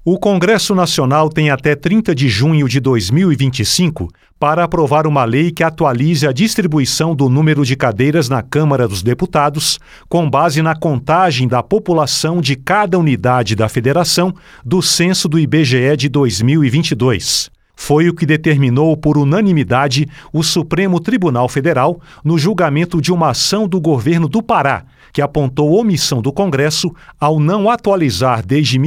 O Congresso Nacional tem até 30 de junho de 2025 para aprovar uma lei que atualize a distribuição do número de cadeiras na Câmara dos Deputados com base na contagem da população de cada unidade da Federação do censo do IBGE de 2022. Foi o que determinou por unanimidade o Supremo Tribunal Federal no julgamento de uma ação do governo do Pará, que apontou omissão do Congresso ao não atualizar desde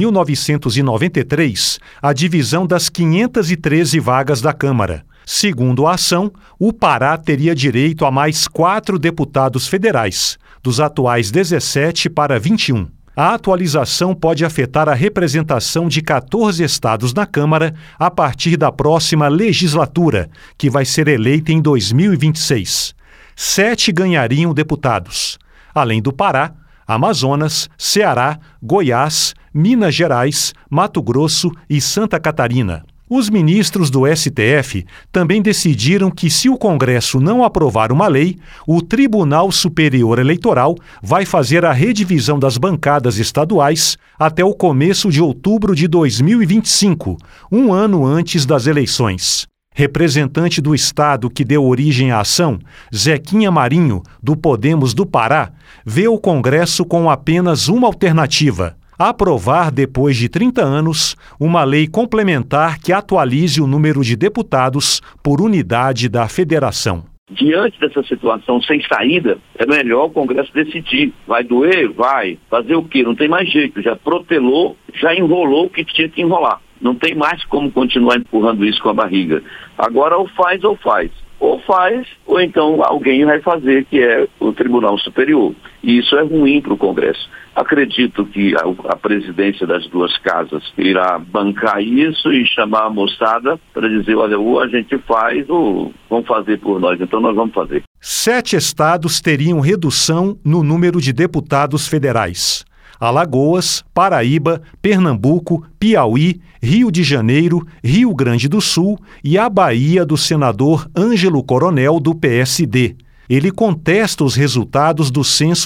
1993 a divisão das 513 vagas da Câmara. Segundo a ação, o Pará teria direito a mais 4 deputados federais, dos atuais 17 para 21. A atualização pode afetar a representação de 14 estados na Câmara a partir da próxima legislatura, que vai ser eleita em 2026. 7 ganhariam deputados. Além do Pará, Amazonas, Ceará, Goiás, Minas Gerais, Mato Grosso e Santa Catarina. Os ministros do STF também decidiram que, se o Congresso não aprovar uma lei, o Tribunal Superior Eleitoral vai fazer a redivisão das bancadas estaduais até o começo de outubro de 2025, um ano antes das eleições. Representante do Estado que deu origem à ação, Zequinha Marinho, do Podemos do Pará, vê o Congresso com apenas uma alternativa: aprovar, depois de 30 anos, uma lei complementar que atualize o número de deputados por unidade da federação. Diante dessa situação sem saída, é melhor o Congresso decidir. Vai doer? Vai. Fazer o quê? Não tem mais jeito. Já protelou, já enrolou o que tinha que enrolar. Não tem mais como continuar empurrando isso com a barriga. Agora ou faz ou faz. Ou faz, ou então alguém vai fazer, que é o Tribunal Superior. E isso é ruim para o Congresso. Acredito que a presidência das duas casas irá bancar isso e chamar a moçada para dizer, olha, ou a gente faz ou vão fazer por nós. Então nós vamos fazer. 7 estados teriam redução no número de deputados federais: Alagoas, Paraíba, Pernambuco, Piauí, Rio de Janeiro, Rio Grande do Sul e a Bahia do senador Ângelo Coronel, do PSD. Ele contesta os resultados do censo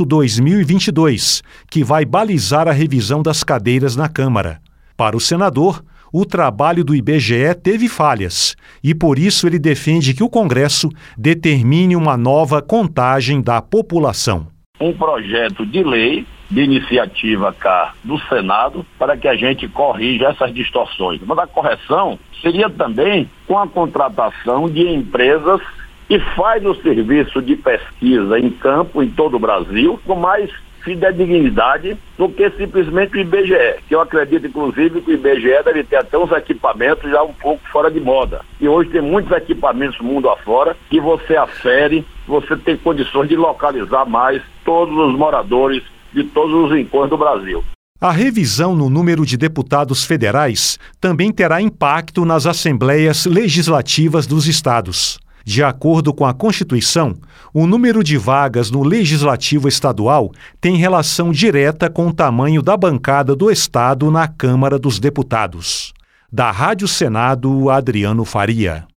2022, que vai balizar a revisão das cadeiras na Câmara. Para o senador, o trabalho do IBGE teve falhas e, por isso, ele defende que o Congresso determine uma nova contagem da população. Um projeto de lei de iniciativa cá do Senado para que a gente corrija essas distorções. Mas a correção seria também com a contratação de empresas que faz o serviço de pesquisa em campo em todo o Brasil com mais fidedignidade do que simplesmente o IBGE, que eu acredito, inclusive, que o IBGE deve ter até uns equipamentos já um pouco fora de moda. E hoje tem muitos equipamentos mundo afora que você afere, você tem condições de localizar mais todos os moradores de todos os rincões do Brasil. A revisão no número de deputados federais também terá impacto nas assembleias legislativas dos estados. De acordo com a Constituição, o número de vagas no Legislativo Estadual tem relação direta com o tamanho da bancada do Estado na Câmara dos Deputados. Da Rádio Senado, Adriano Faria.